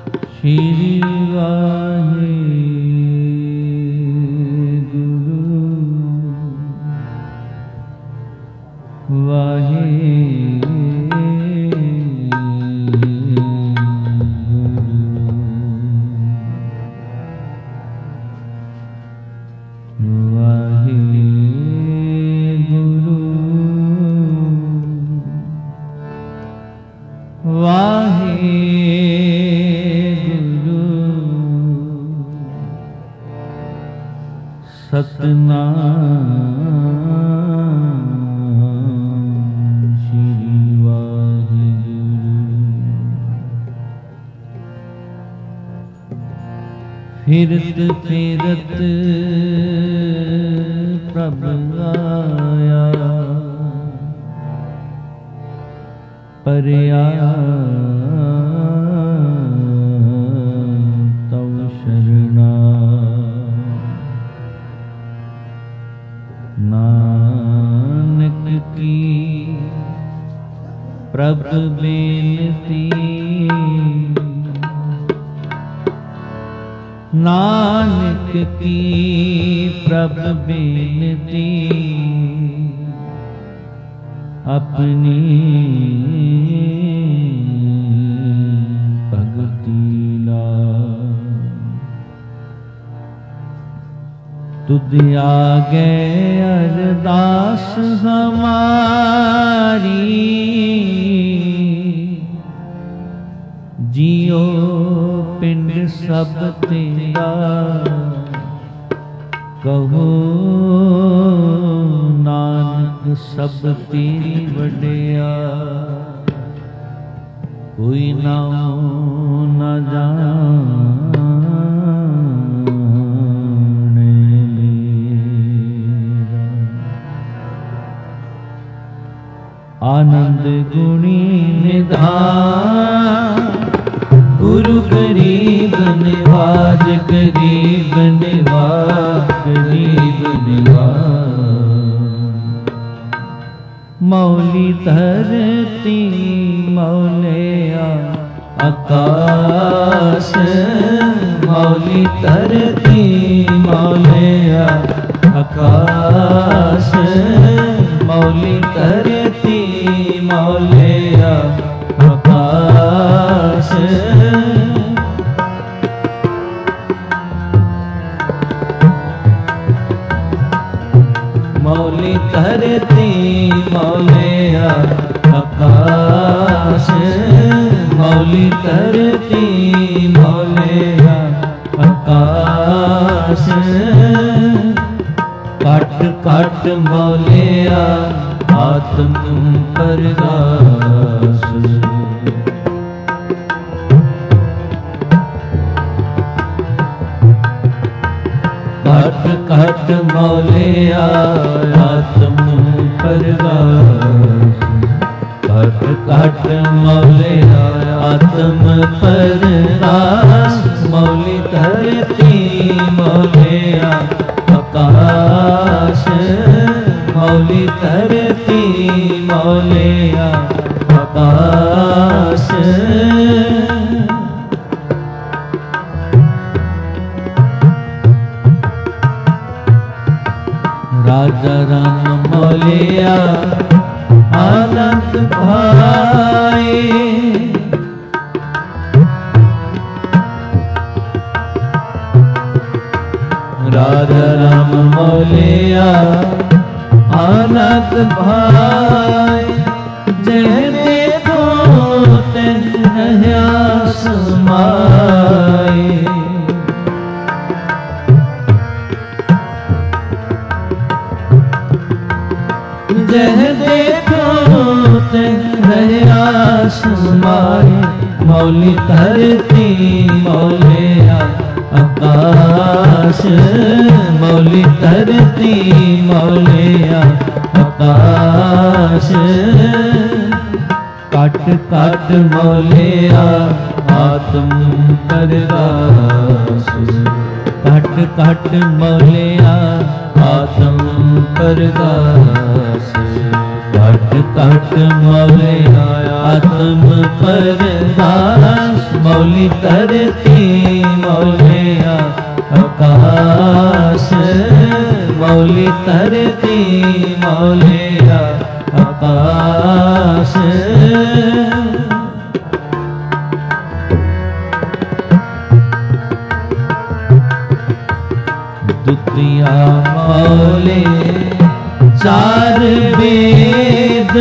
श्री वाहे गुरु वाहे सतनाम श्री वाहिगुरु। फिरत फिरत प्रभ आया परया तव शरणा। नानक की प्रभ बेनती, नानक की प्रभ बेनती, अपनी भगति ला। तुध आगे अरदास हमारी, जियो पिंड सब तेरा। कहो नानक सब तेरी वड्या। कोई नाओ न जाने मेरा। आनंद गुणी निधान गुरु गरीब निवाज, गरीब निवाज, गरीब निवाज। मौली धरती मौलिया आकाश, मौली धरती मौलिया आकाश, मौली धरती मौलिया आकाश। मौली धरती मौलिया आकाश, मौली धरती मौलिया आकाश। काट काट मौलिया आत्म परगास। काट काट मौलिया आत्म परगास। काट काट मौलिया आत्म परगास। मौली धरती मौलिया आकाश, मौली धरती मौलिया आकाश। राजा राम मौलिया आनंद भाई। राजा राम मौलिया आनंद भाई। जय देखो तिन रह्या समाए। जह देखो तिन रह्या समाए। मौली धरती मौलिया आकाश, मौली धरती मौलिया आकाश। काट काट मौलिया आत्म परगास। काट काट मौलिया आत्म परगास। ਘਟ ਘਟ ਮੌਲਿਆ ਆਤਮ ਪਰਦਾਸ ਮੌਲੀ ਧਰਤੀ ਮੌਲਿਆ ਆਕਾਸ਼ ਮੌਲੀ ਧਰਤੀ ਮੌਲਿਆ ਆਕਾਸ਼ ਦੁਤੀਆ ਮੌਲੇ ਚਾਰ ਵੇਦ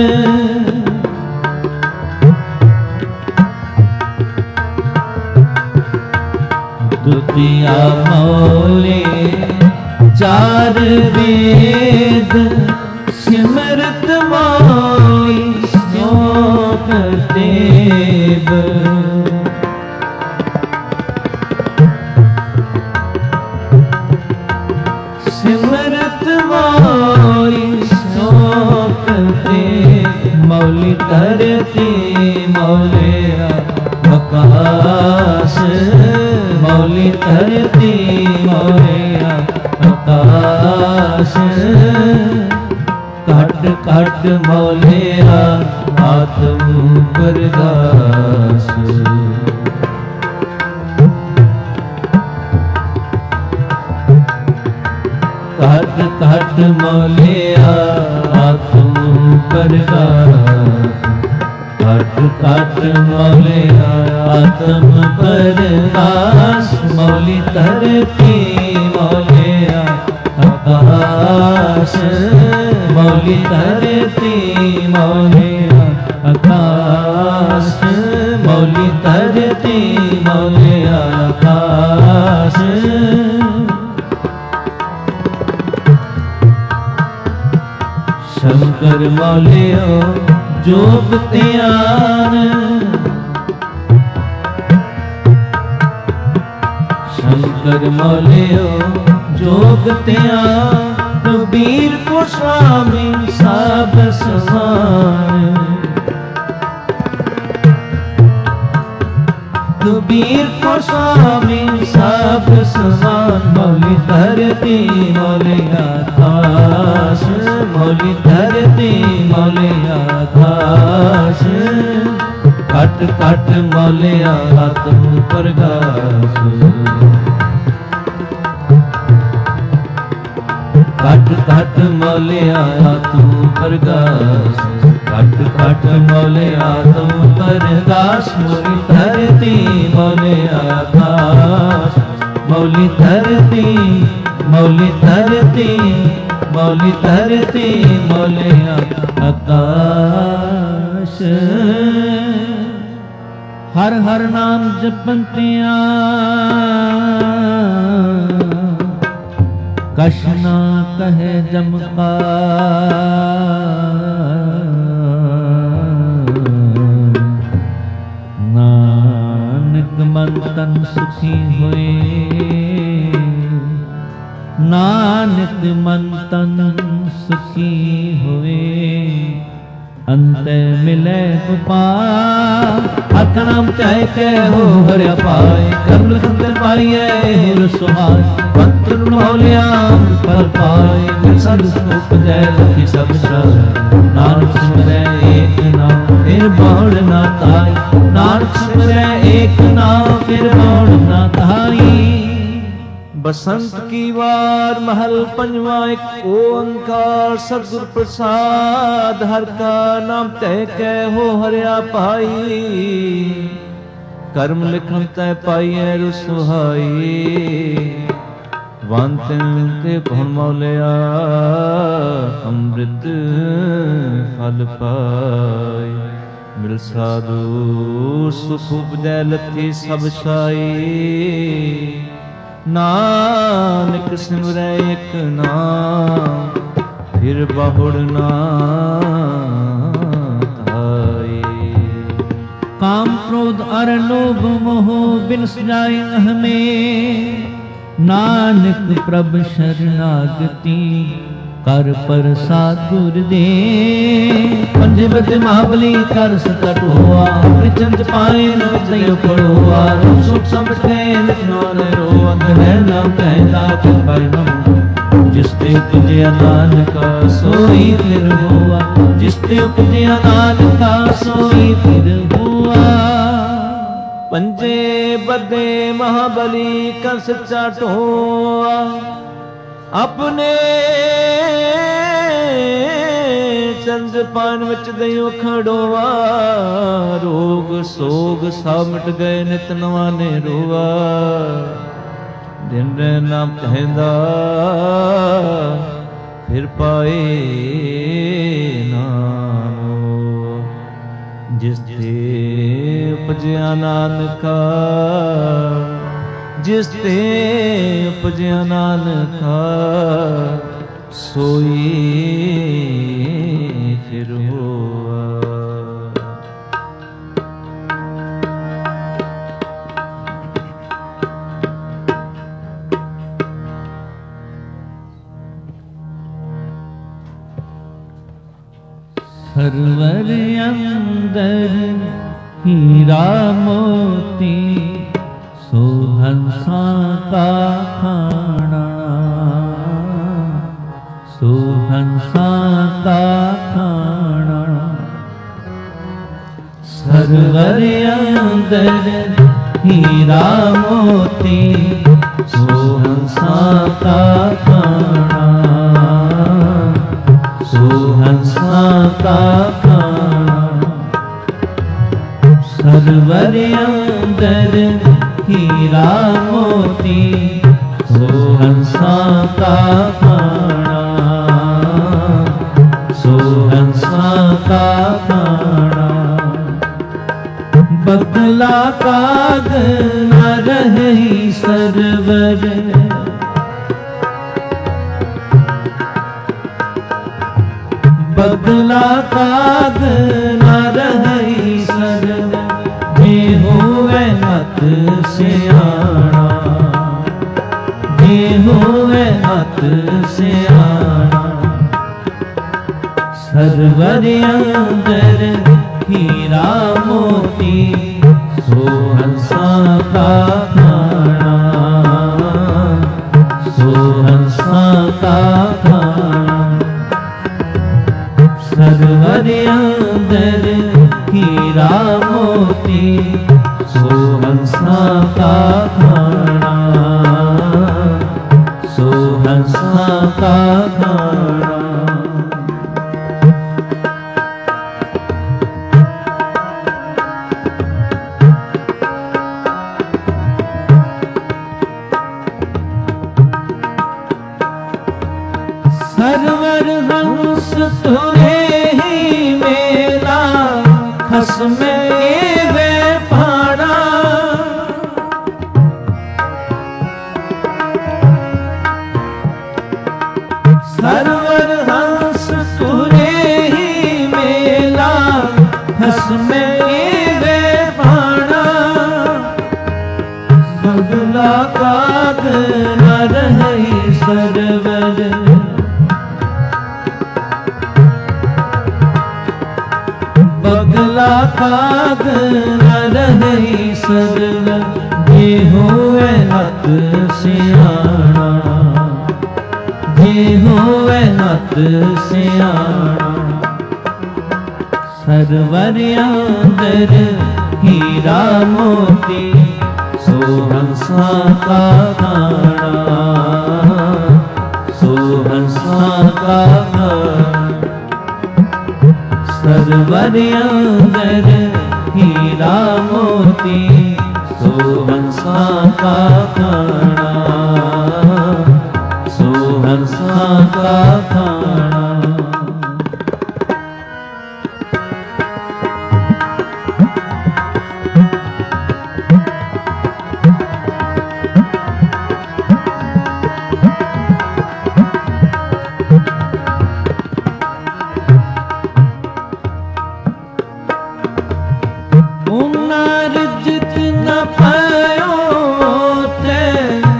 ਦੁਤੀਆ ਮੌਲੇ ਚਾਰ ਵੇਦ ਸਿਮਰਤ ਮੌਲੀ ਸੋਖ ਦੇਵ ਸਿਮਰਤ ਮੌਲੀ ਸੋਖ ਦੇਵ ਮੌਲੀ ਧਰਤੀ ਮੌਲਿਆ ਆਕਾਸ਼ ਮੌਲੀ ਧਰਤੀ ਮੌਲਿਆ ਆਕਾਸ਼ ਘਟ ਘਟ ਮੌਲਿਆ ਆਤਮ ਪਰਦਾਸ ਘਟ ਘਟ ਮੌਲਿਆ ਆਤਮ ਪਰਦਾਸ ਘਟ ਘਟ ਮੌਲਿਆ ਆਤਮ ਪਰਦਾਸ ਮੌਲੀ ਧਰਤੀ ਮੌਲਿਆ ਆਕਾਸ਼ ਮੌਲੀ ਧਰਤੀ ਮੌਲਿਆ ਆਕਾਸ਼ ਮੌਲੀ ਧਰਤੀ ਮੌਲਿਆ ਆਕਾਸ਼ ਸ਼ੰਕਰ ਮੌਲਿਓ ਜੋਗ ਧਿਆਨ ਸ਼ੰਕਰ ਮੌਲਿਓ ਜੋਗ ਧਿਆਨ ਕਬੀਰ ਕੋ ਸੁਆਮੀ ਸਭ ਸਮਾਨ ਕਬੀਰ ਕੋ ਸੁਆਮੀ ਸਭ ਸਮਾਨ ਮੌਲੀ ਧਰਤੀ ਮੌਲਿਆ ਆਕਾਸ਼ ਮੌਲੀ ਧਰਤੀ ਮੌਲਿਆ ਆਕਾਸ਼ ਘਟ ਘਟ ਮੌਲਿਆ ਆਤਮ ਪਰਗਾਸ ਘਟ ਘਟ ਮੌਲਿਆ ਆਤਮ ਪਰਗਾਸ ਘਟ ਘਟ ਮੌਲਿਆ ਆਤਮ ਪਰਗਾਸ ਮੌਲੀ ਧਰਤੀ ਮੌਲਿਆ ਆਕਾਸ਼ ਮੌਲੀ ਧਰਤੀ ਮੌਲੀ ਧਰਤੀ ਮੌਲੀ ਧਰਤੀ ਮੌਲਿਆ ਆਕਾਸ਼ ਹਰ ਹਰ ਨਾਮ ਜਪੰਤਿਆਂ ਕਛ ਨਾ ਕਹੇ ਜਮਕਾਰ ਨਾਨਕ ਮਨ ਤਨ ਸੁਖੀ ਹੋਏ ਨਾਨਕ ਮਨ ਤਨ ਸੁਖੀ ਹੋਏ ਅੰਤੇ ਮਿਲੇ ਉਪਾਰ ਹੱਥ ਨਾਮ ਚਾਹੇ ਕੇ ਹੋ ਹਰਿਆ ਪਾਏ ਕਰਮ ਲਖਨ ਪਾਈਏ ਰਸੁਹਾਈ ਪੰਤ ਮੌਲਿਆ ਪਰ ਪਾਏ ਮਿਲ ਸਦ ਸੁਖ ਜੈ ਲਖੀ ਸਭ ਸਰ ਨਾਨਕ ਸਿਮਰੈ ਏਕ ਨਾਮ ਫਿਰ ਬਾਣ ਨਾ ਤਾਈ ਨਾਨਕ ਸਿਮਰੈ ਏਕ ਨਾਮ ਫਿਰ ਬਾਣ ਨਾ ਤਾਈ बसंत की वार महल पंजवा एक ओंकार सतगुर प्रसाद हर का नाम तय कै हो हरिया पाई कर्म लिखन तय पाइए रुसुहाई वंत ते भुन मौलिया अमृत फल पाई मिल साधु सुख उपजै लथी सब छाई नानक सिमरै एक नाम फिर बहुड़ ना धाई काम क्रोध अर लोभ मोह बिन सजाए हमें नानक प्रभ शरणागति कर प्रसाद गुर दे पंजे बद महाबली कर सकट होआ चंद पाए न तयो पड़ोआ सुख समझ के न रो अंग है नाम कहता चल पाए नम जिस ते उपजया नानका सोई फिर हुआ, जिस ते उपजया नानका सोई फिर हुआ। पंजे बदे महाबली का सच्चा ढोआ, अपने चंद पान विच दइयो खड़ोआ। रोग सोग सब मिट गए नित नवा ने रोआ। दिन रहना कहंदा फिर पाए नाम, जिस ते उपजया नानका, जिस ते उपजया नानका सोई फिर हुआ। सरवर अंदर हीरा मोती, सो हंसा का खाना, सो हंसा का खाना। सरवर अंदर हीरा मोती, सो हंसा का खाना, सो हंसा का खाना। सरवर अंदर हीरा मोती, सो हंसा का खाना, सो हंसा का खाना। बदला काग न रही सरवर, बदला काग न रही सरवर। जे होवे मत सियाणा, जे होवे मत सियाणा। सरवर अंदर हीरा मोती, सो हंसा का खाना, सो हंसा का खाना। सरवर अंदर हीरा मोती, सो हंसा का खाना, सो हंसा का खाना। सरवर हंस तुरे ही मेला, खसमे वे पाड़ा। सरवर हंस तुरे ही मेला, खसमे वे पाड़ा। बदला काग न रही सरवर, बदला काग न रही सरवर। जे होवे हत सियाणा, जे होवे हत सियाणा। सरवर अंदर हीरा मोती, सो हंसा का खाना, सो हंसा का खाना। सरवर अंदर हीरा मोती, सो हंसा का खाना, सो हंसा का खाना। रिजक न पायो थे,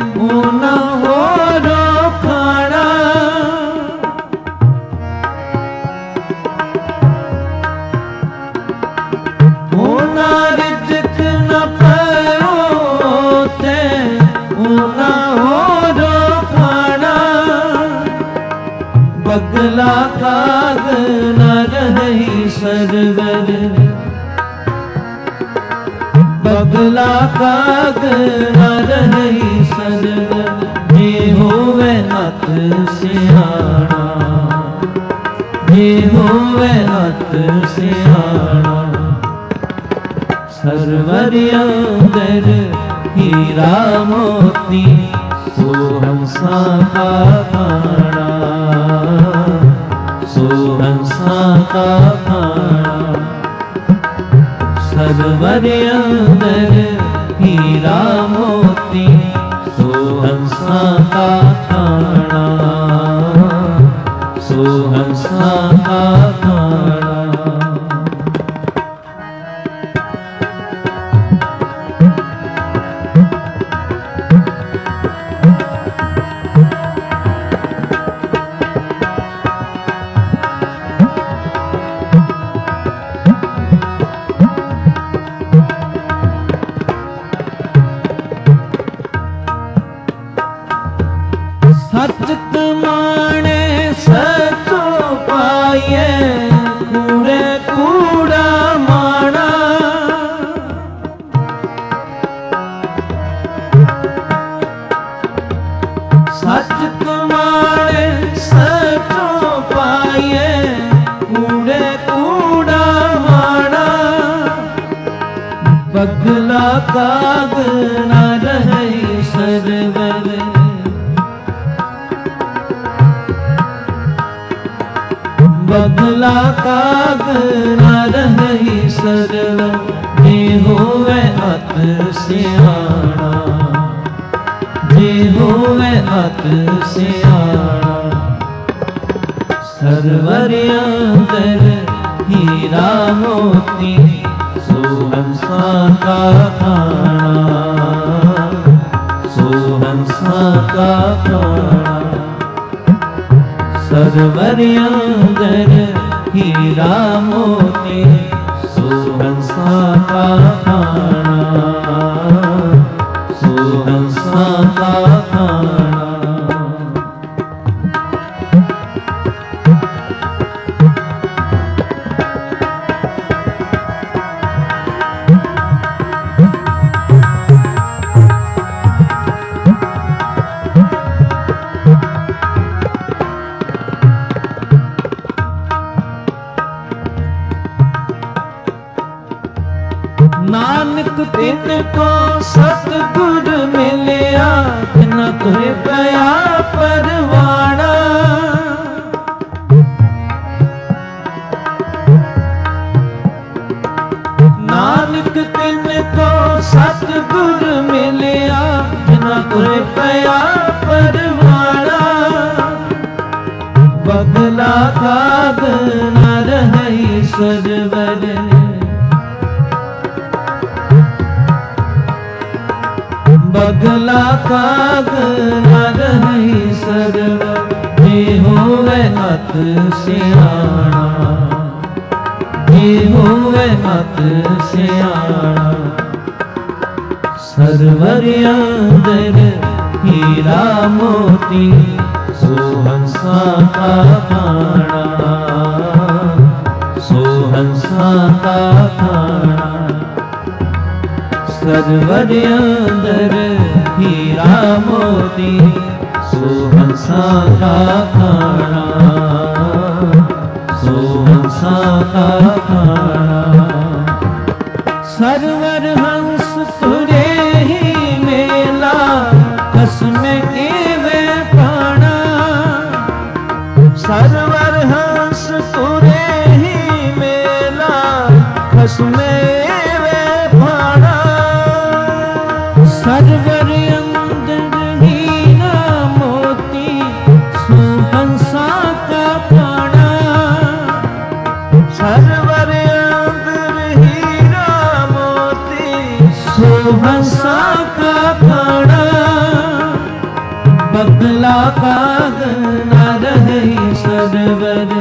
बगला काग न रही सरवर, बगला काग न रही सरवर, जे होवे अत सियाणा, जे होवे अत सियाणा। सरवर अंदर हीरा मोती सोहंसा का खाना, सोहंसा का खाना। सरवर अंदर हीरा मोती सोहंसा का खाना, सोहंसा का खाना। सच कमाणे सचो पाइए, कूड़े कूड़ा माना। सच कमाणे सचो पाइए, कूड़े कूड़ा माना। बगला काग न रही सरवर, बगला काग न रही सरवर, जे होवे अत सियाणा, जे होवे अत सियाणा। सरवर अंदर हीरा मोती सोहंसा का खाना, सोहंसा का खाना। सरवर अंदर हीरा मोती सोहंसा का खाना, सोहंसा का खाना। नानक तिनको सतगुर मिलिया, न तुहे पया परवाना। नानक तिनको सतगुर मिलिया, न तुहे पया परवाना। बगला काग न रही सरवर, बगला काग न रही सरवर, जे होवे अत सियाणा, जे होवे अत सियाणा। सरवर अंदर हीरा मोती सोहंसा का खाना, सोहंसा का खाना। सरवर अंदर हीरा मोती सोहंसा का खाना, सोहंसा का खाना। सरवर हंस तुरे ही मेला, कसमे केवे पाना। सरवर हंस तुरे ही मेला, कसमे सरवर अंदर हीरा मोती सोहंसा का खाना। सरवर अंदर हीरा मोती सोहंसा का खाना। बगला काग न रही सरवर,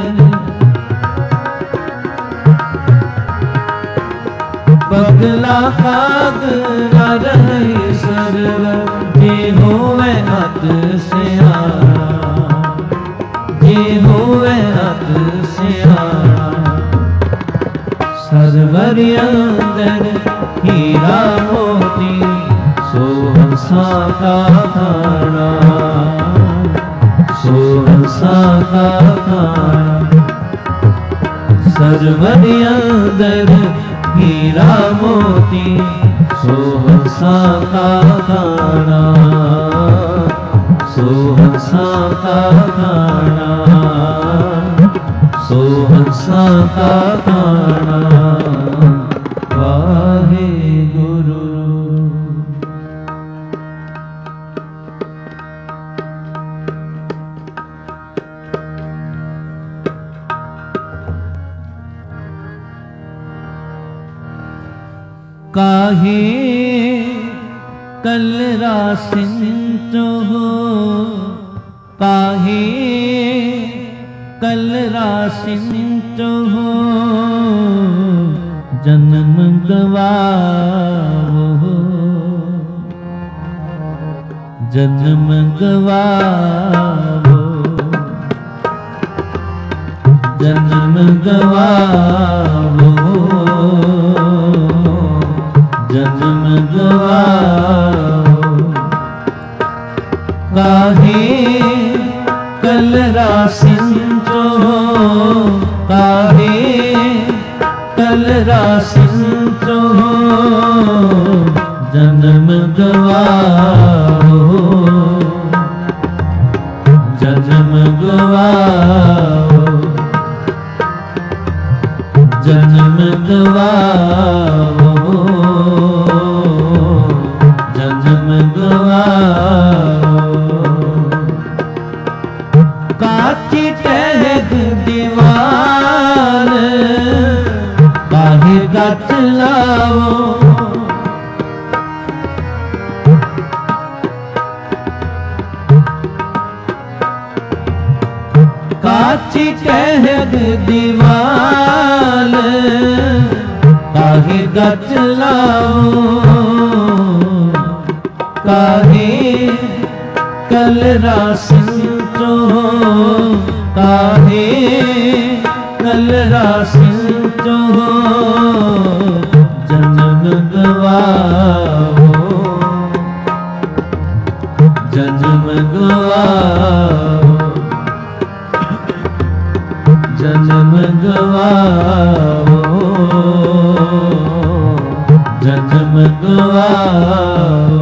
बगला काग न रही सरवर, जे होवे अत सियाणा, जे होवे ਸਰਵਰੀ ਅੰਦਰ ਹੀਰਾ ਮੋਤੀ ਸੋ ਹੰਸਾ ਕਾ ਖਾਣਾ ਸੋ ਹੰਸਾ ਕਾ ਖਾਣਾ ਸਰਵਰੀ ਅੰਦਰ ਹੀਰਾ ਮੋਤੀ ਸੋ ਹੰਸਾ ਕਾ ਖਾਣਾ ਸੋ ਹੰਸਾ ਕਾ ਖਾਣਾ ਸੋ ਹੰਸਾ ਕਾ ਖਾਣਾ ਵਾਹਿਗੁਰੂ। काहे कल रासिंचो हो काहे कल रासिंचो हो जन्म गवाओ जन्म गवाओ जन्म गवाओ जन्म गवाओ काहे कल रासिंचो काहे कल रासिंचो जन्म गवाओ जन्म गवाओ जन्म गवाओ जन्म गवाओ काची टहक दीवार काहे गच लाओ काची टहक दीवार काहे गच लाओ काहे कल रासिंचो काहे कल रासिंचो जन्म गवाओ जन्म गवाओ जन्म गवाओ जन्म गवाओ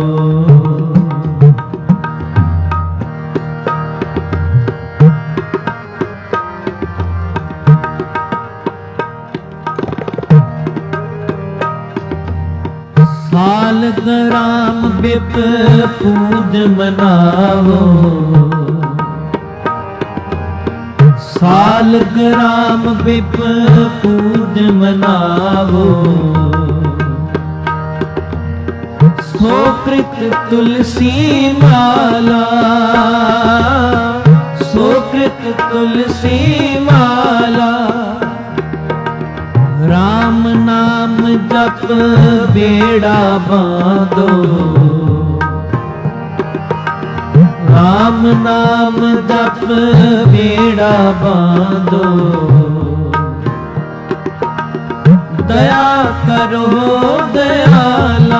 साल ग्राम बिप पूज मनावो साल ग्राम बिप पूज मनावो सोकृत तुलसी माला सोकृत तुलसी माला राम नाम जप बेड़ा बांधो राम नाम जप बेड़ा बांधो दया करो दयाला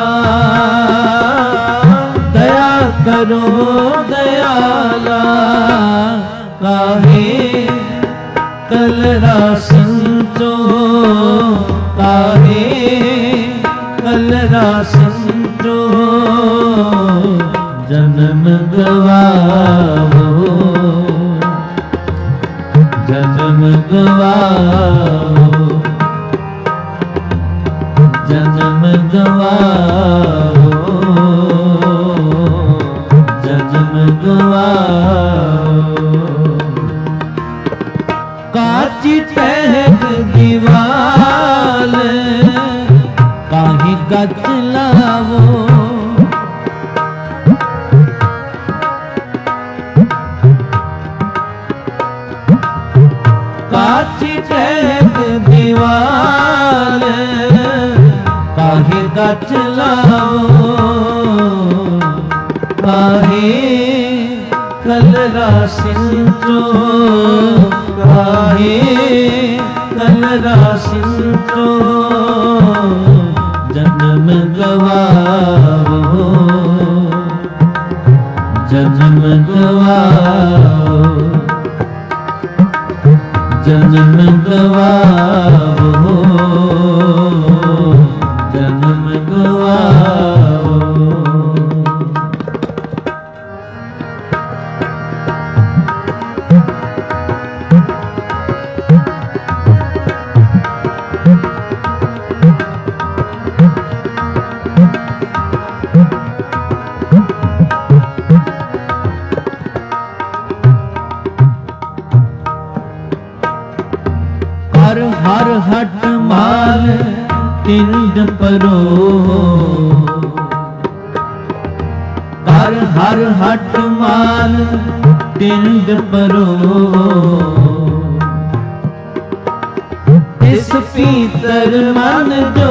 दया करो दयाला काहे कल रासिंचो काहे कल रासिंचो जन्म गवाओ जन्म गवाओ जन्म गवाओ जन्म गवाओ काची टहक दीवाल काहे गच लावो काची टहक दीवाल काहे गच लावो काहे कल रासिंचो काहे कल रासिंचो जन्म गवाओ, जन्म गवाओ, जन्म गवाओ, जन्म गवाओ। हर हर हट माल तिंड परो, हर हर हट माल तिंड परो, इस पीतर मन जो,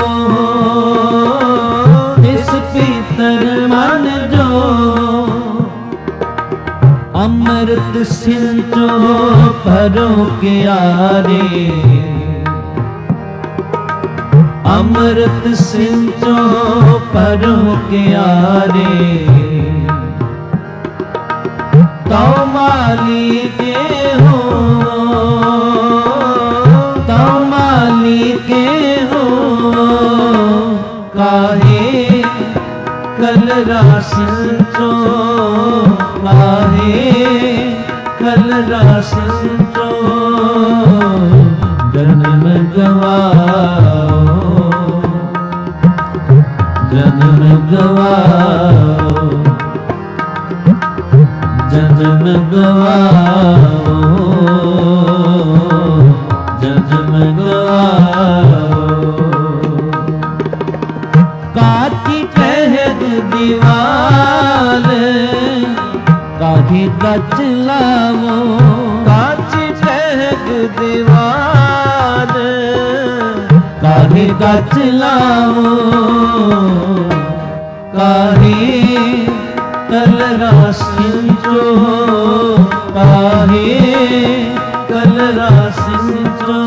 इस पीतर मन जो, अमृत सिंचो भरो क्यारे, अमृत सिंचो भरो क्यारे, तो माली के हो, तो माली के हो, काहे कल रासिंचो, काहे कल रासिंचो जन्म गवाओ, जन्म गवाओ, जन्म गवाओ, जन्म गवाओ। काची ठहर दीवाल काठी गच लावो, काची ठहर दीवाल काठी गच लावो, काहे कल रासिंचो, काहे कल रासिंचो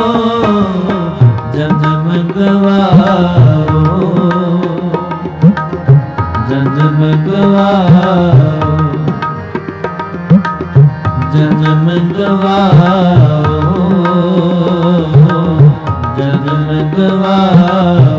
जन्म गवाओ, जन्म गवाओ, जन्म गवाओ, जन्म गवाओ।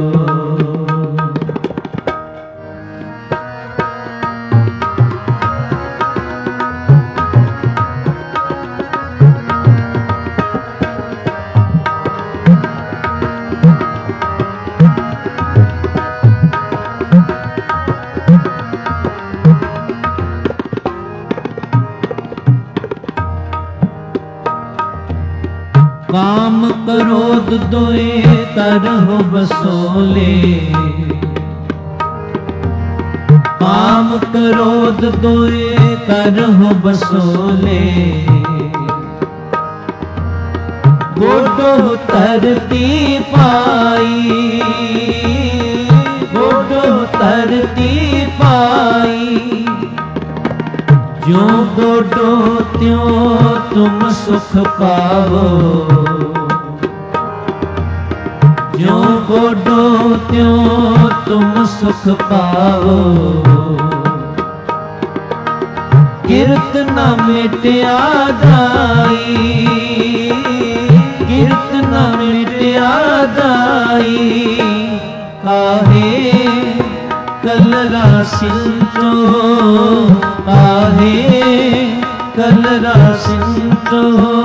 काम क्रोध दोए करहो बसोले, काम क्रोध दोए करहो बसोले, गोडो तरती पाई, गोडो तरती पाई, ज्यों गोडो त्यों तुम सुख पावो, ज्यों गोडो त्यों तुम सुख पावो, किरत न मिटया जाई, किरत न मिटया जाई, काहे कल रासिंचो, काहे कल रासिंचो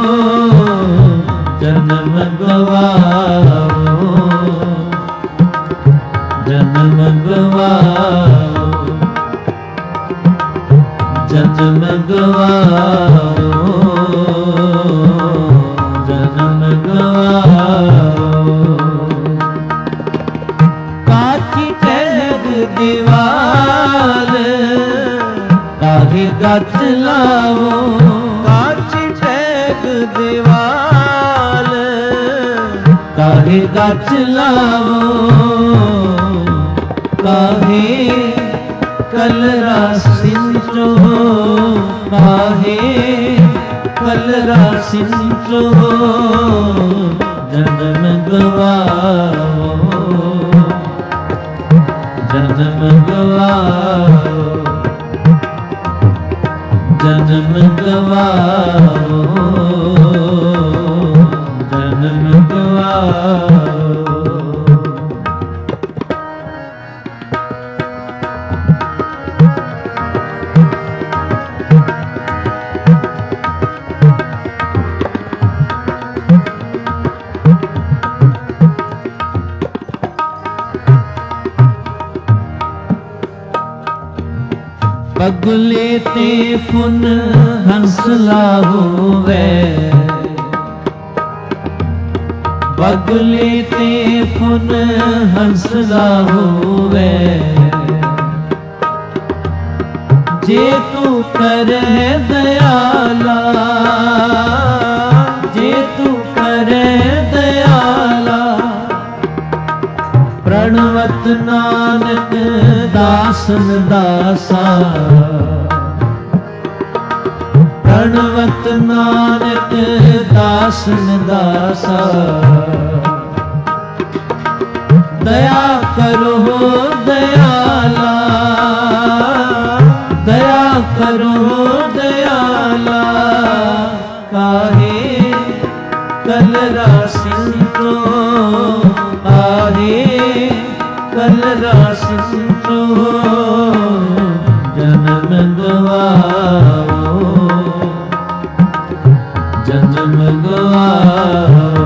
जन्म गवाओ, जन्म गवाओ, जन्म गवाओ, जन्म गवाओ। काची ठहर दीवाल काहे गच लावो, काची ठहर दीवाल काहे गच लावो, काहे कल रासिंचो, काहे कल रासिंचो जन्म गवाओ, जन्म गवाओ, जन्म गवाओ, जन्म गवाओ। बगुले ते फुन हंसला होवे, बगुले ते फुन हंसला होवे, जे तू करे दयाला, जे तू करे दयाला, प्रणवत नानक दासन दासा, प्रणवत नानक दासन दासा। दया करो दयाला, दया करो दयाला, काहे कल रासिंचो आहे, कल रासिंचो जन्म गवाओ, जन्म गवाओ,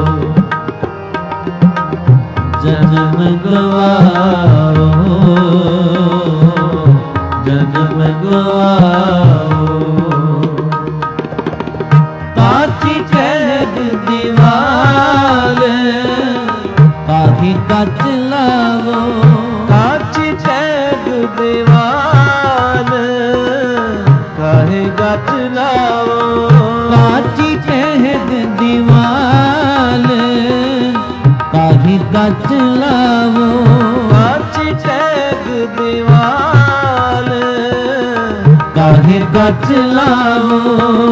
जन्म गवाओ, जन्म गवाओ। काची कहद दीवाल काहे गच लावो, काची कहद दीवाल काहे गच लावो, काची कहद दीवाल काहे गच लावो, काची कहद दीवाल काहे गच लावो,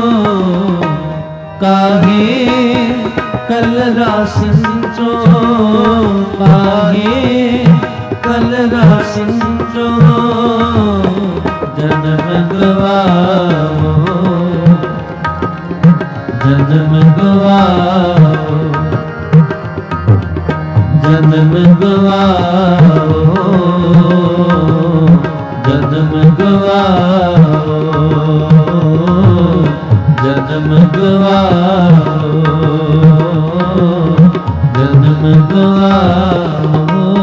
काहे कल रासिंचो, काहे कल रासिंचो जन्म गवाओ, जन्म गवाओ, जन्म गवाओ, जन्म गवाओ, जन्म गवाओ, जन्म गवाओ।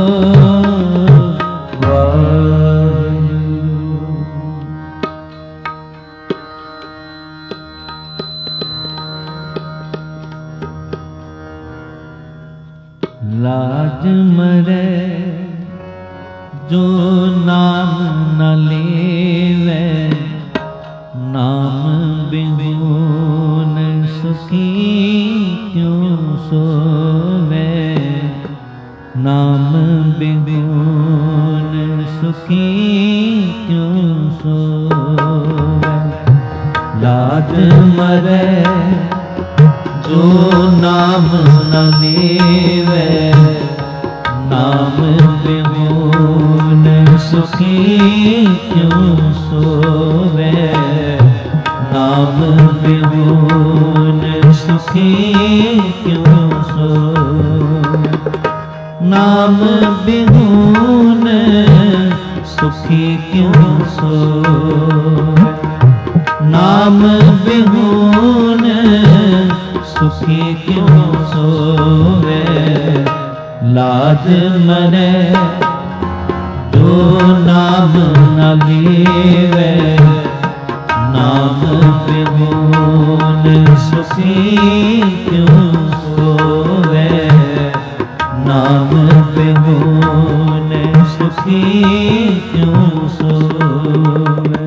लाज मरे जो नाम न लेवे, नाम बिहुन सुखी क्यों सोवे, नाम बिहुन सुखी क्यों सोवे। लाज मरे जो नाम न लेवे, नाम बिहुन सुखी क्यों सोवे, नाम बिहुन सुखी क्यों सोवे, नाम बिहुन सुखी क्यों सोवे, नाम बिहुन सुखी क्यों सोवे। लाज मरे जो नाम न लेवे, नाम बिहुन सुखी क्यों सोवे, नाम बिहुन सुखी क्यों सोवे।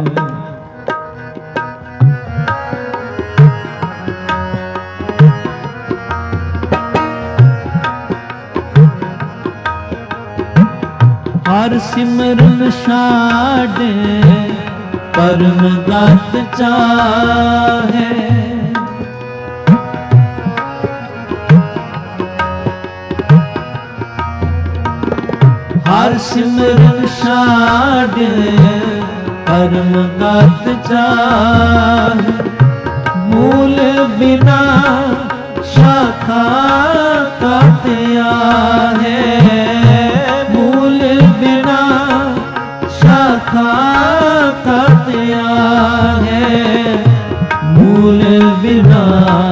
हर सिमरन छाड़े परम गत चाहे, हर सिमरन छाड़ कर्म गत चाह, मूल बिना शाखा काटिया है, मूल बिना शाखा काटिया है, मूल बिना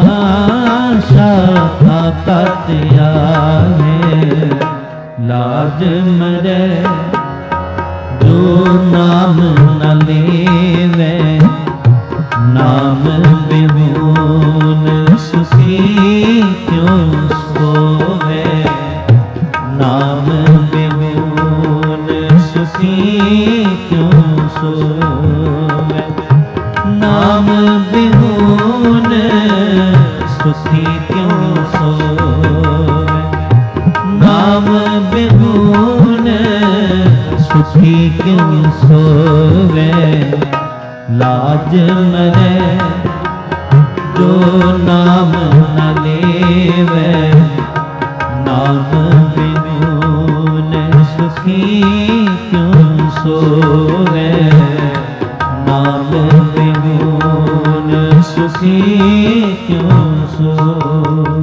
शाखा काटिया है। लाज मरे जो नाम न लेवे, नाम विभून सुखी क्यों सोवे, नाम विभून सुखी क्यों सोवे, नाम विभून सुखी क्यों सोवे, नाम विभून सुखी क्यों सोवे। लाज मरे जो नाम न लेवे, नाम विभून सुखी क्यों सोवे, नाम विभून सुखी क्यों सोवे।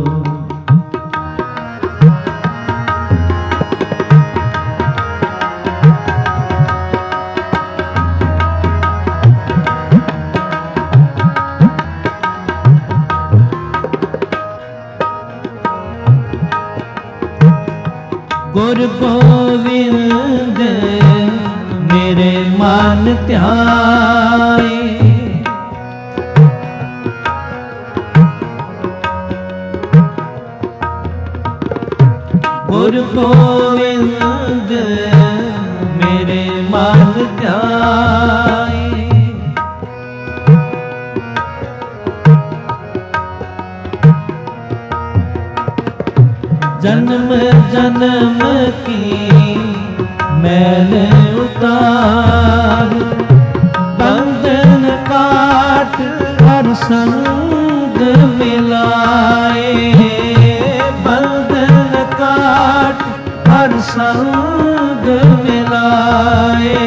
गुर गोविंद मेरे मान ध्याए, गुर गोविंद मेरे मान ध्याए, जन्म जन्म की मैल उतार, बंधन काट हर संग मिलाए, बंधन काट हर संग मिलाए,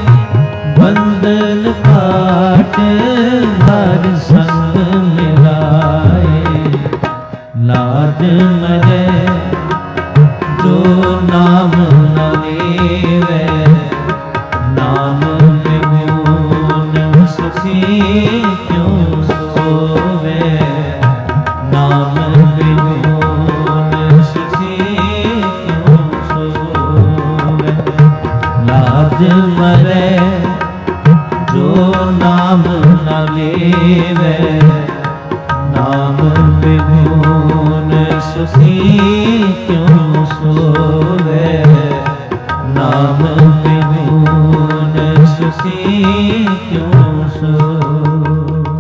बंधन काट हर संग मिलाए। लाज मरे जो नाम न लेवे, नाम विभून सुखी क्यों सोवे, नाम विभून सुखी क्यों सोवे। लाज मरे जो नाम न लेवे, नाम विभून सुखी क्यों सोवे, नाम विभून सुखी क्यों सोवे।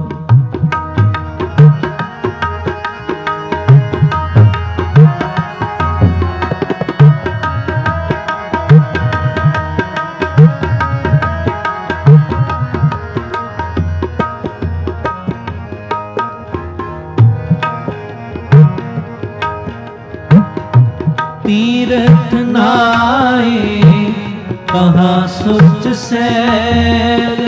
तीर्थ नाए कहाँ सुच सैर,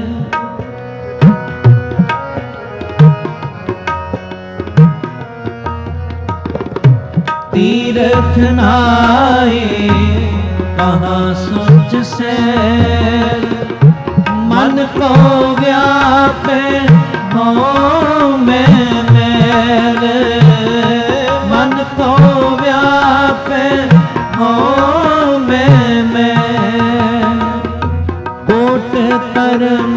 तीर्थ नाए कहाँ सुच सैर, मन को व्यापे हो मैं मैल, मन को व्यापे हो मैं कोट कर्म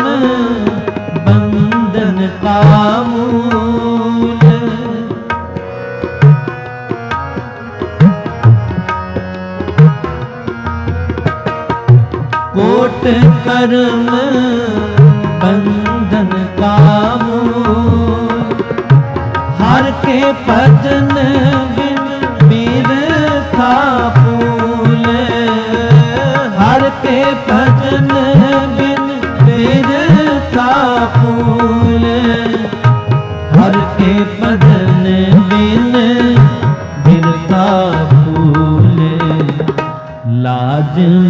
बंधन का मूल, कोट कर्म बंधन का मूल, हर के भजन बिन बिरथा फूल, हर के भजन बिन बिरथा फूल, हर के भजन बिन बिरथा फूल। लाज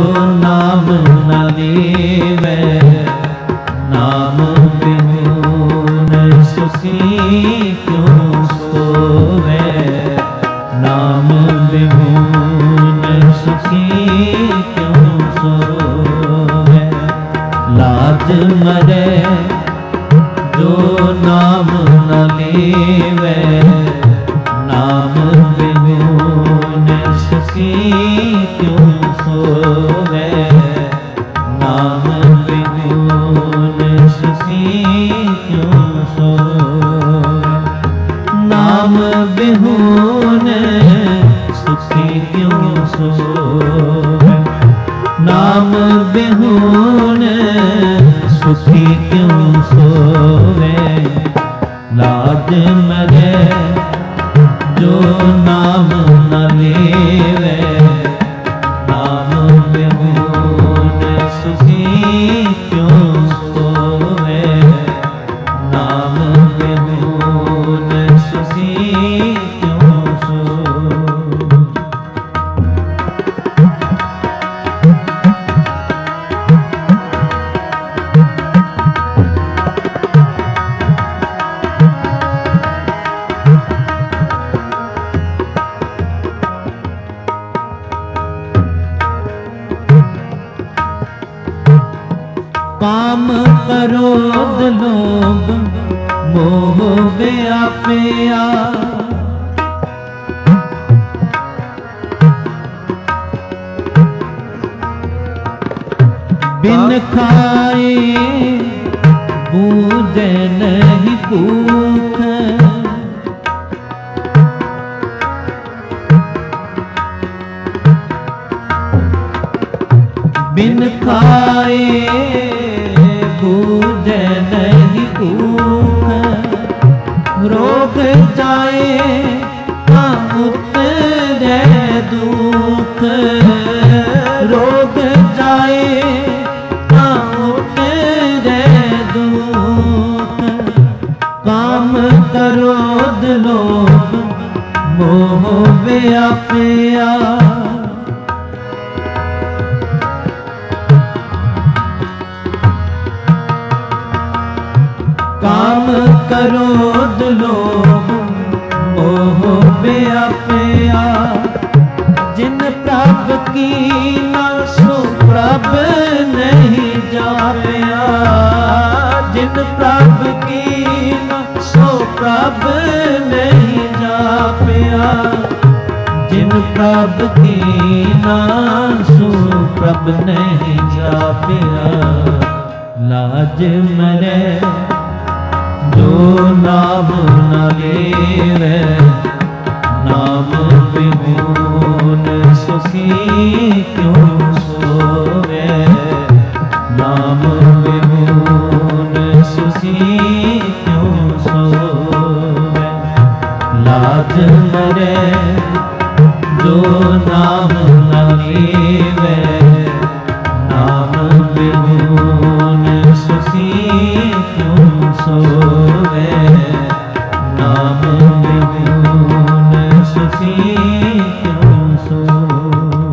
नाम न लेवे नाम बिहुन सुखी क्यों सोवे नाम बिहुन सुखी क्यों सोवे लाज मरे जो नाम न लेवे नाम बिहुन सुखी क्यों सोवे नाम बिहुन सुखी क्यों सोवे नाम बिहुन सुखी क्यों सोवे नाम बिहुन सुखी क्यों सोवे लाज मरे जो नाम न लेवे नाम बिहुन सुखी क्यों सोवे नाम बिहुन सुखी क्यों सोवे काम क्रोध लोभ मोह व्यापया बिन खाए बूझे नहीं भूख बिन खाए बूझे नहीं भूख रोग जाए उतरे दुख रोग जाए उतरे दुख काम क्रोध लोभ मोह व्यापया काम क्रोध लोभ मोह व्यापया जिन प्रभ की न सो प्रभ नहीं जापया जिन प्रभ की न सो प्रभ नहीं जापया जिन प्रभ की न सो प्रभ नहीं जापया लाज मरे जो नाम न लेवे नाम बिहुन सुखी क्यों सोवे नाम बिहुन सुखी क्यों सोवे लाज मरे जो नाम न लेवे नाम बिहुन सुखी क्यों सोवे नाम बिहुन सुखी क्यों सोवे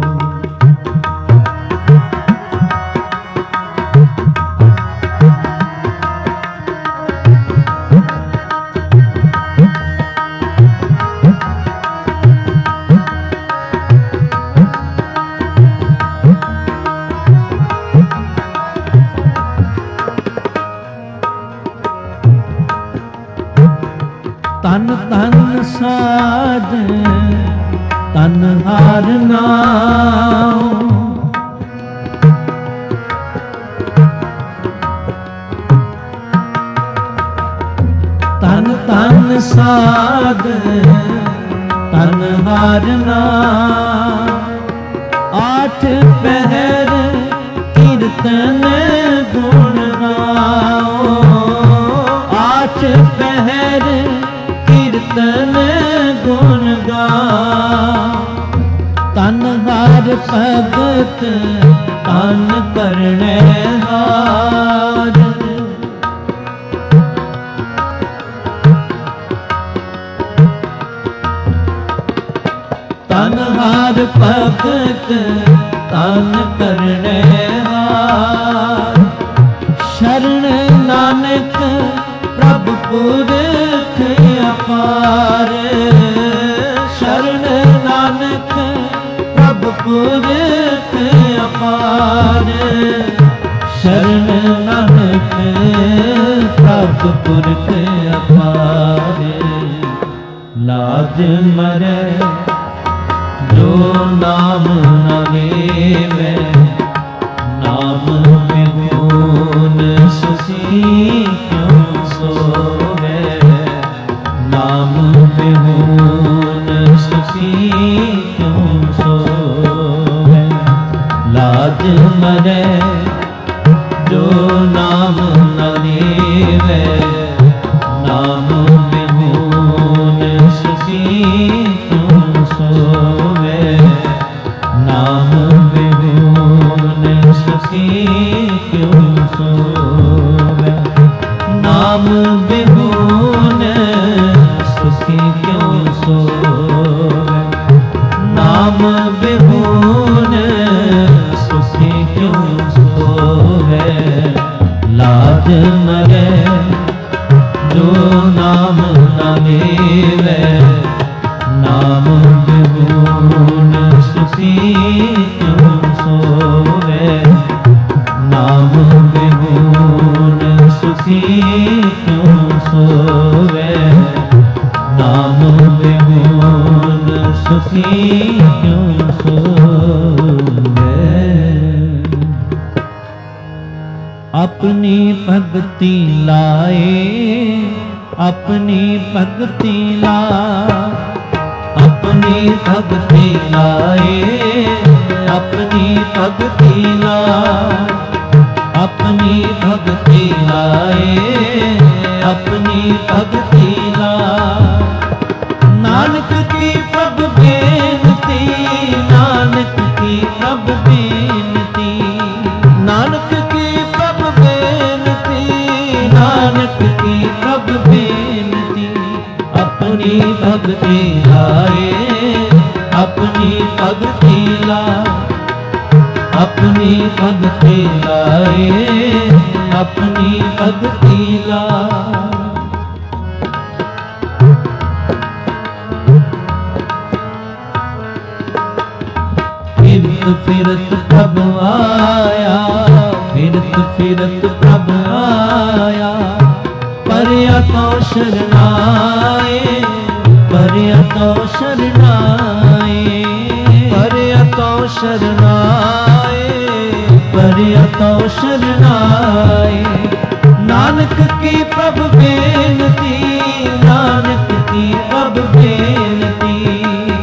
तन तन साध तन हार नाम तन तन साध तन हार नाम आठ पहर कीर्तन गुण गाओ आठ पहर कीर्तन गुण गाओ तन हार भगत तन करने हार तन हार भगत ਧਨ ਕਰਨੇ ਹਾਰ। ਸ਼ਰਨ ਨਾਨਕ ਪ੍ਰਭ ਪੁਰਖ ਅਪਾਰ। ਸ਼ਰਨ ਨਾਨਕ ਪ੍ਰਭ ਪੁਰਖ ਅਪਾਰ। ਸ਼ਰਨ ਨਾਨਕ ਪ੍ਰਭ ਪੁਰਖ ਅਪਾਰ। ਲਾਜ ਮਰੈ ਜੋ ਨਾਮ ਨ ਲੇਵੈ। ਨਾਮ ਬਿਗੁਨ ਸੁਖੀ ਕਿਉ ਸੋਵੈ। ਨਾਮ ਬਿਗੁਨ ਸੁਖੀ ਕਿਉ ਸੋਵੈ। ਲਾਜ ਮਰੈ ਜੋ ਨਾਮ ਨ ਲੇਵੈ। ਨਾਮ ਬਿਗੁਨ ਸੁਖੀ ਕਿਉ ਸੋਵੈ। ਨਾਮ ਬਿਗੁਨ ਸੁਖੀ ਕਿਉ ਸੋਵੈ। ਨਾਮ ਬਿਗੁਨ ਸੁਖੀ ਕਿਉ ਸੋਵੈ। ਨਾਮ ਬਿਗੁਨ ਸੁਖੀ ਕਿਉ ਸੋਵੈ। ਲਾਜ ਮਰੈ ਜੋ ਨਾਮ ਨ ਲੇਵੈ। ਨਾਮ ਬਿਗੁਨ ਸੁਖੀ ਕਿਉ ਸੋਵੈ। ਨਾਮ ਬਿਗੁਨ ਸੁਖੀ ਕਿਉ ਸੋਵੈ। ਨਾਮ ਬਿਗੁਨ ਸੁਖੀ ਕਿਉ ਸੋਵੈ। ਆਪਣੀ ਭਗਤੀ ਲਾਏ। ਆਪਣੀ ਭਗਤੀ ਲਾ। ਆਪਣੀ ਭਗਤੀ ਲਾਏ। ਆਪਣੀ ਭਗਤੀ ਲਾ। ਆਪਣੀ ਭਗਤੀ ਲਾਏ। ਆਪਣੀ ਭਗਤੀ ਲਾ। ਨਾਨਕ ਕੀ ਪ੍ਰਭ ਬੇਨਤੀ। ਨਾਨਕ ਕੀ ਪ੍ਰਭ ਬੇਨਤੀ। ਨਾਨਕ ਕੀ ਪ੍ਰਭ ਬੇਨਤੀ। ਨਾਨਕ ਕੀ ਪ੍ਰਭ ਬੇਨਤੀ। ਆਪਣੀ ਭਗਤੀ ਲਾਏ। ਆਪਣੀ ਭਗਤੀ ਲਾ। ਆਪਣੀ ਭਗਤੀ ਲਾਏ। ਆਪਣੀ ਭਗਤੀ ਲਾ। ਫਿਰਤ ਫਿਰਤ ਪ੍ਰਭ ਆਇਆ। ਫਿਰਤ ਫਿਰਤ ਪ੍ਰਭ ਆਇਆ। ਪਰਿਆ ਤੋ ਸ਼ਰਨਾਏ। ਪਰਿਆ ਤੋ ਸ਼ਰਨਾਏ। ਪਰਿਆ ਤੋ ਸ਼ਰਨਾਏ। ਪਰਿਆ ਤੋ ਸ਼ਰਨਾਏ। ਨਾਨਕ ਕੀ ਪ੍ਰਭ ਬੇਨਤੀ। ਨਾਨਕ ਕੀ ਪ੍ਰਭ ਬੇਨਤੀ।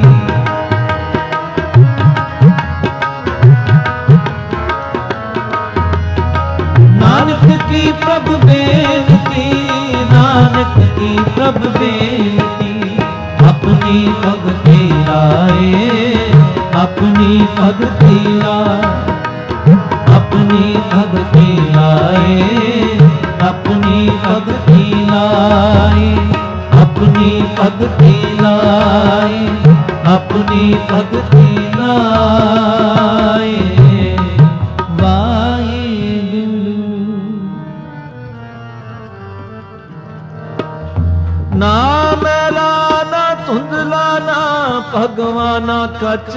ਨਾਨਕ ਕੀ ਪ੍ਰਭ ਬੇਨਤੀ। ਨਾਨਕ ਕੀ ਪ੍ਰਭ ਬੇਨਤੀ। ਆਪਣੀ ਭਗਤੀ ਲਾਏ। ਆਪਣੀ ਭਗਤੀ ਲਾ। ਆਪਣੀ ਭਗਤੀ ਲਾਏ। ਆਪਣੀ ਭਗਤੀ ਲਾਏ। ਆਪਣੀ ਭਗਤੀ ਲਾਏ। ਆਪਣੀ ਭਗਤੀ ਲਾਏ। ਨਾ ਮੈਲਾ ਨਾ ਧੁੰਦਲਾ ਨਾ ਭਗਵਾਨਾ ਕਚ।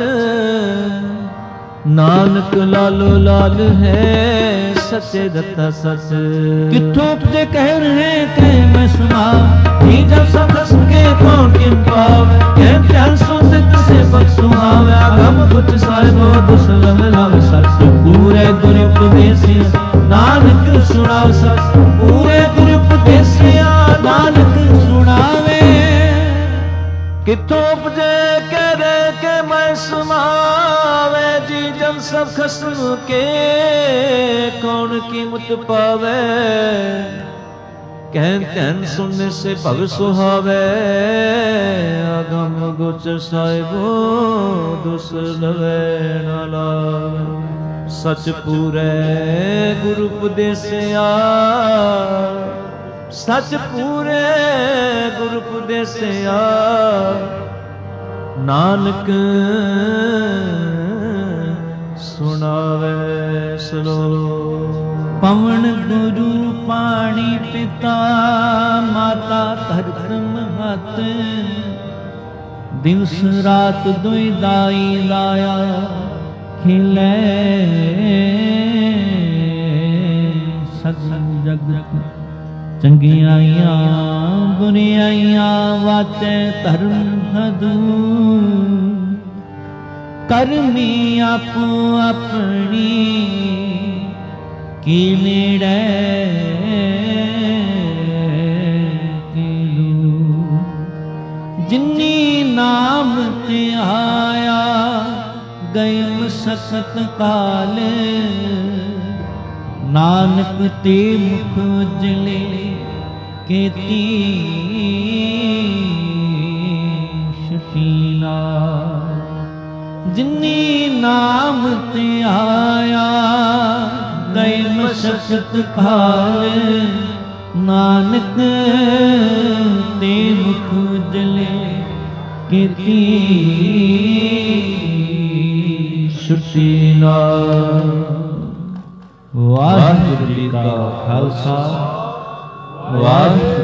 ਨਾਨਕ ਲਾਲੋ ਲਾਲ ਹੈ ਸੱਚੇ ਦਤਾ ਸਚ। ਕਿੱਥੋਂ ਉਪਜੇ ਕਹਿ ਰਹੇ ਕਹਿ ਮੈਂ ਸੁਨਾ। ਜੀ ਜਬ ਸਭ ਸੁਕੇ ਕੌਣ ਕਿਮ ਪਾਵੇ। ਕਹਿ ਧਿਆਨ ਸੋ ਸਿੱਧ ਸੇ ਬਖਸ਼ੁਆਵੇ। ਆਗਮ ਕੁਛ ਸਾਹਿਬੋ ਦੁਸਲਮ ਲਵ ਸਚ। ਪੂਰੇ ਗੁਰ ਉਪਦੇਸਿ ਨਾਨਕ ਸੁਣਾਵ ਸਚ। ਪੂਰੇ ਗੁਰ ਉਪਦੇਸਿਆ ਨਾਨਕ ਸੁਣਾਵੇ। ਕਿੱਥੋਂ ਉਪਜੇ ਕਹਿ ਰਹੇ ਕਿ ਮੈਂ ਸੁਨਾਵੇ। ਜੀ ਜਬ ਸਭ ਖਸਮ ਕੇ ਕੌਣ ਕੀਮਤ ਪਾਵੇ। ਕਹਿ ਧਨ ਸੁਣਨੇ ਸੇ ਭਗ ਸੁਹਾਵੇ। ਅਗਮ ਗੋਚਰ ਸਾਹਿਬੋ ਦੁਸਲਵੇ ਨਾ ਲਾਵੇ। ਸਚ ਪੂਰੇ ਗੁਰੂ ਉਪਦੇਸਿਆ। ਸਚ ਪੂਰੇ ਗੁਰੂ ਉਪਦੇਸਿਆ। ਸੁਣਾਵੇ ਸਲੋਕ। ਪਵਨ ਗੁਰੂ ਪਾਣੀ ਪਿਤਾ ਮਾਤਾ ਧਰਮ ਹੱਥ, ਦਿਵਸ ਰਾਤ ਦੁਇ ਦਾਈ ਲਾਇਆ ਖਿਲੇ ਸਗਲ ਜਗਤ। ਚੰਗਿਆਈਆਂ ਬੁਰਿਆਈਆਂ ਵਾਚੈ ਧਰਮ ਹਦੂ, ਕਰਮੀ ਆਪੋ ਆਪਣੀ ਕੀ ਨੇੜੇ ਕੀਲੂ। ਜਿਨੀ ਨਾਮ ਤੇ ਆਇਆ ਗਏ ਮਸਕਤ ਕਾਲ, ਨਾਨਕ ਤੇ ਮੁਖ ਉਜਲੇ ਕੀਤੀ ਸ਼ਫੀਲਾ। ਜਿਨੀ ਨਾਮ ਤੇ ਆਇਆ ਗਏ ਮਸਕਤ ਕਾਲ, ਨਾਨਕ ਤੇ ਮੁਖ ਉਜਲੇ ਕੀਤੀ ਸ਼ਫੀਲਾ। ਵਾਹਿਗੁਰੂ ਜੀ ਕਾ ਖਾਲਸਾ, ਵਾਹਿਗੁਰੂ